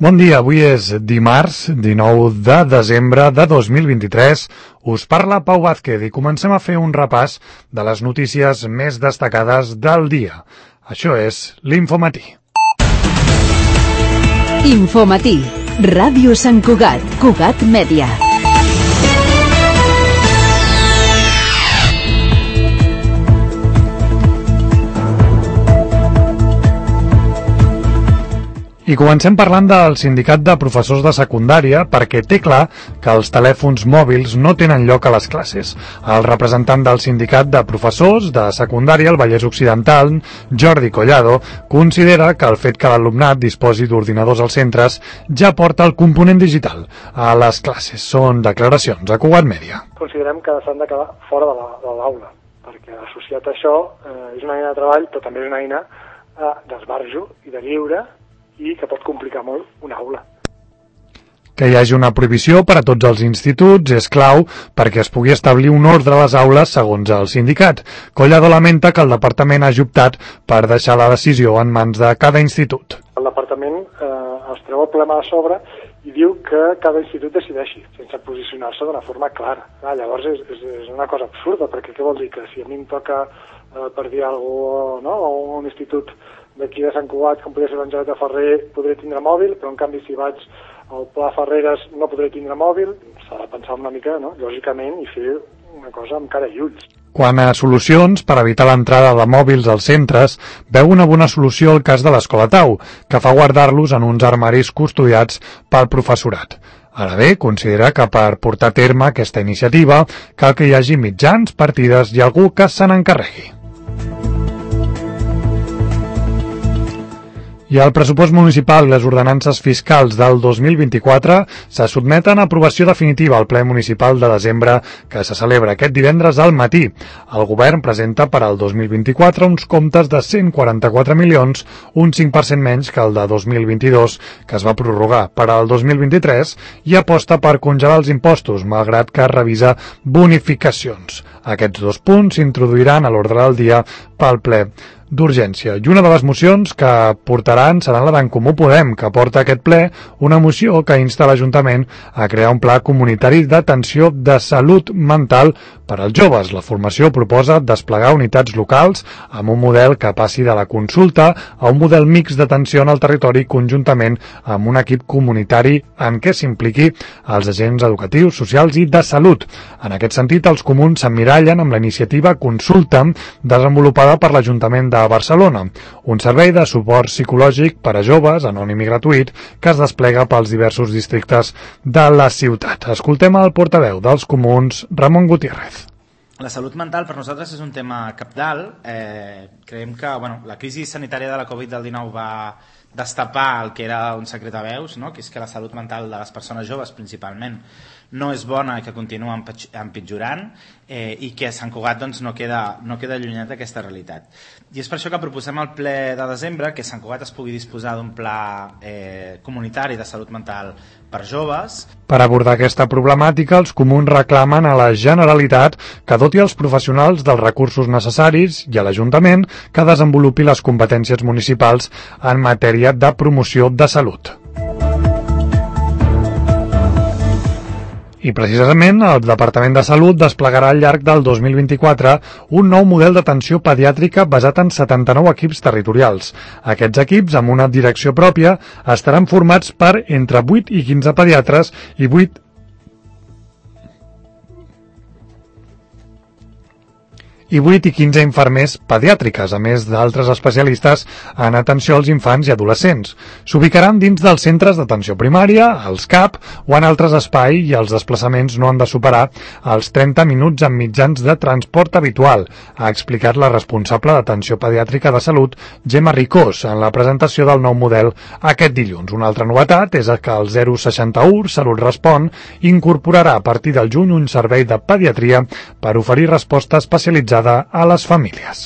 Bon dia, avui és dimarts, 19 de desembre de 2023. Us parla Pau Vázquez i comencem a fer un repàs de les notícies més destacades del dia. Això és l'Infomatí. Infomatí, Ràdio Sant Cugat, Cugat Mèdia. I comencem parlant del sindicat de professors de secundària perquè té clar que els telèfons mòbils no tenen lloc a les classes. El representant del sindicat de professors de secundària al Vallès Occidental, Jordi Collado, considera que el fet que l'alumnat disposi d'ordinadors als centres ja porta el component digital a les classes. Són declaracions a Cugat Mèdia. Considerem que s'han de quedar fora de l'aula, perquè associat a això és una eina de treball, però també és una eina d'esbarjo i de lliure, i que pot complicar molt una aula. Que hi hagi una prohibició per a tots els instituts és clau perquè es pugui establir un ordre a les aules segons el sindicat. Collado lamenta que el departament hagi optat per deixar la decisió en mans de cada institut. El departament es treu el problema a sobre i diu que cada institut decideixi, sense posicionar-se d'una forma clara. Llavors és una cosa absurda, perquè què vol dir? Que si a mi em toca, per dir alguna cosa, no? O un institut d'aquí de Sant Cugat, com podria ser l'Angelet de Ferrer, podré tindre mòbil, però en canvi si vaig al Pla Ferreres no podré tindre mòbil. S'ha de pensar una mica, no? Lògicament, i fer una cosa amb cara i ulls. Quant a solucions per evitar l'entrada de mòbils als centres, veu una bona solució el cas de l'Escola Tau, que fa guardar-los en uns armaris custodiats pel professorat. Ara bé, considera que per portar a terme aquesta iniciativa cal que hi hagi mitjans, partides i algú que se n'encarregui. I el pressupost municipal i les ordenances fiscals del 2024 se sotmeten a aprovació definitiva al ple municipal de desembre que se celebra aquest divendres al matí. El govern presenta per al 2024 uns comptes de 144 milions, un 5% menys que el de 2022, que es va prorrogar per al 2023, i aposta per congelar els impostos, malgrat que revisa bonificacions. Aquests dos punts s'introduiran a l'ordre del dia pel ple d'urgència. I una de les mocions que portaran serà la d'en Comú Podem, que porta a aquest ple una moció que insta l'Ajuntament a crear un pla comunitari d'atenció de salut mental per als joves. La formació proposa desplegar unitats locals amb un model que passi de la consulta a un model mix d'atenció en el territori conjuntament amb un equip comunitari en què s'impliqui els agents educatius, socials i de salut. En aquest sentit, els comuns s'emmirallen amb la iniciativa Consulta desenvolupada per l'Ajuntament de Barcelona, un servei de suport psicològic per a joves, anònim i gratuït, que es desplega pels diversos districtes de la ciutat. Escoltem el portaveu dels comuns, Ramon Gutiérrez. La salut mental per nosaltres és un tema cabdal. Creiem que la crisi sanitària de la Covid-19 va destapar el que era un secret a veus, no? Que és que la salut mental de les persones joves principalment no és bona i que continua empitjorant i que a Sant Cugat no queda allunyat d'aquesta realitat. I és per això que proposem al ple de desembre que Sant Cugat es pugui disposar d'un pla comunitari de salut mental per joves. Per abordar aquesta problemàtica, els comuns reclamen a la Generalitat que doti els professionals dels recursos necessaris i a l'Ajuntament que desenvolupi les competències municipals en matèria de promoció de salut. I precisament el Departament de Salut desplegarà al llarg del 2024 un nou model d'atenció pediàtrica basat en 79 equips territorials. Aquests equips, amb una direcció pròpia, estaran formats per entre 8 i 15 pediatres i 8 i 15 infermers pediàtriques, a més d'altres especialistes en atenció als infants i adolescents. S'ubicaran dins dels centres d'atenció primària, als CAP o en altres espais i els desplaçaments no han de superar els 30 minuts en mitjans de transport habitual, ha explicat la responsable d'atenció pediàtrica de salut, Gemma Ricós, en la presentació del nou model aquest dilluns. Una altra novetat és que el 061 Salut Respon incorporarà a partir del juny un servei de pediatria per oferir resposta especialitzada a les famílies.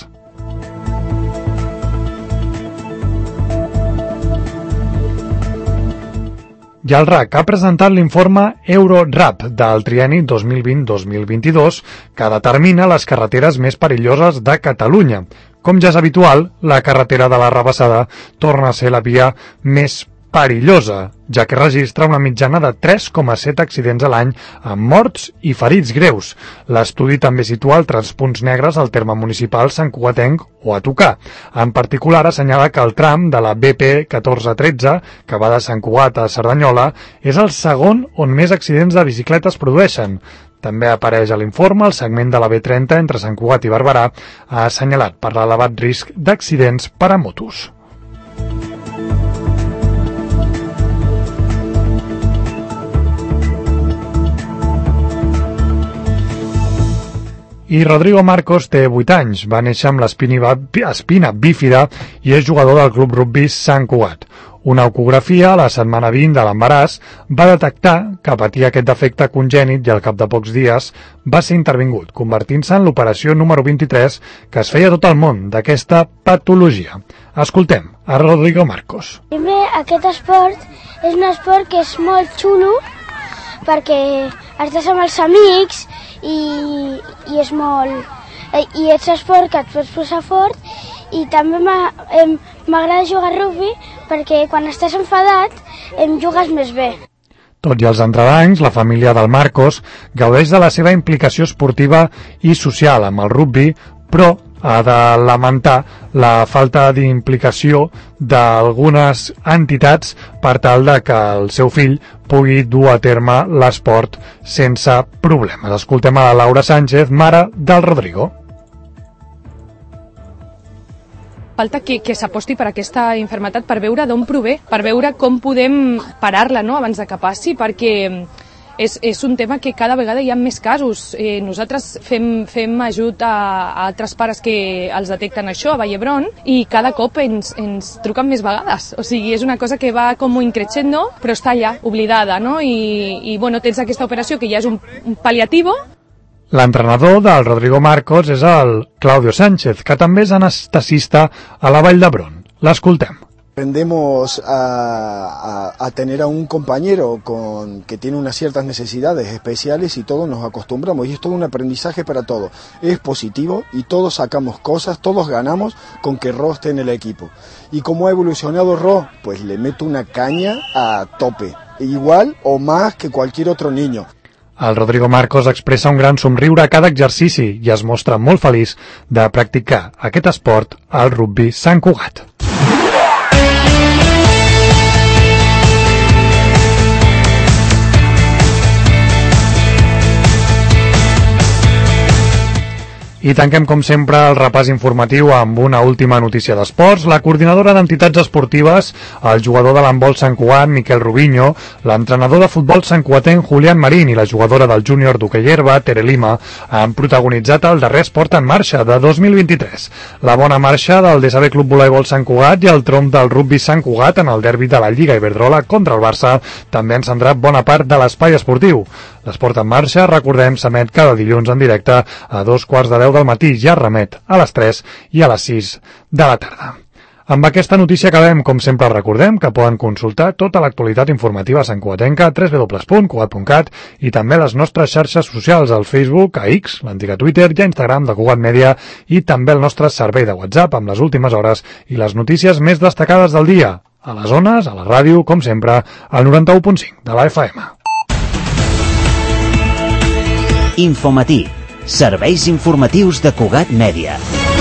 I el RAC ha presentat l'informe Eurorap del trienni 2020-2022 que determina les carreteres més perilloses de Catalunya. Com ja és habitual, la carretera de la Rabassada torna a ser la via més perillosa, ja que registra una mitjana de 3,7 accidents a l'any amb morts i ferits greus. L'estudi també situa altres punts negres al terme municipal santcugatenc o a tocar. En particular assenyala que el tram de la BP 1413, que va de Sant Cugat a Cerdanyola, és el segon on més accidents de bicicletes produeixen. També apareix a l'informe el segment de la B30 entre Sant Cugat i Barberà, assenyalat per l'elevat risc d'accidents per a motos. I Rodrigo Marcos té 8 anys, va néixer amb l'espina bífida i és jugador del club rugby Sant Cugat. Una ecografia a la setmana 20 de l'embaràs va detectar que patia aquest defecte congènit i al cap de pocs dies va ser intervingut, convertint-se en l'operació número 23 que es feia a tot el món d'aquesta patologia. Escoltem a Rodrigo Marcos. Primer, aquest esport és un esport que és molt xulo perquè estàs amb els amics i és molt... I és esport que et pots posar fort i també m'agrada jugar a rugby perquè quan estàs enfadat jugues més bé. Tot i els entrebancs, la família del Marcos gaudeix de la seva implicació esportiva i social amb el rugby, però ha de lamentar la falta d'implicació d'algunes entitats per tal de que el seu fill pugui dur a terme l'esport sense problemes. Escoltem a la Laura Sánchez, mare del Rodrigo. Falta que s'aposti per aquesta malaltia, per veure d'on prové, per veure com podem parar-la, no?, abans de que passi, perquè és un tema que cada vegada hi ha més casos. Nosaltres fem ajut a altres pares que els detecten això a Vall d'Hebron i cada cop ens truquen més vegades. O sigui, és una cosa que va com increixendo, però està allà, oblidada, no? I bueno, tens aquesta operació que ja és un pal·liativo. L'entrenador del Rodrigo Marcos és el Claudio Sánchez, que també és anestesista a la Vall d'Hebron. L'escoltem. Aprendemos a tener a un compañero que tiene unas ciertas necesidades especiales y todos nos acostumbramos y es todo un aprendizaje para todos. Es positivo y todos sacamos cosas, todos ganamos con que Ro esté en el equipo. ¿Y cómo ha evolucionado Ro? Pues le meto una caña a tope, igual o más que cualquier otro niño. El Rodrigo Marcos expressa un gran somriure a cada exercici i es mostra molt feliç de practicar aquest esport al rugby Sant Cugat. I tanquem, com sempre, el repàs informatiu amb una última notícia d'esports. La coordinadora d'entitats esportives, el jugador de l'handbol Sant Cugat, Miquel Rubinho, l'entrenador de futbol santcugatenc, Julián Marín, i la jugadora del júnior d'hoquei herba, Tere Lima, han protagonitzat el darrer Esport en Marxa de 2023. La bona marxa del DSB Club Voleibol Sant Cugat i el tronc del rugby Sant Cugat en el derbi de la Lliga Iberdrola contra el Barça també han centrat bona part de l'espai esportiu. L'Esport en Marxa, recordem, s'emet cada dilluns en directe a 2:15 del matí i ja remet a les 3 i a les 6 de la tarda. Amb aquesta notícia acabem. Com sempre recordem que poden consultar tota l'actualitat informativa santcugatenca a www.cugat.cat i també les nostres xarxes socials al Facebook, a X, l'antiga Twitter i a Instagram de Cugat Mèdia i també el nostre servei de WhatsApp amb les últimes hores i les notícies més destacades del dia. A les ones, a la ràdio, com sempre, al 91.5 de la FM. Infomatí, serveis informatius de Cugat Mèdia.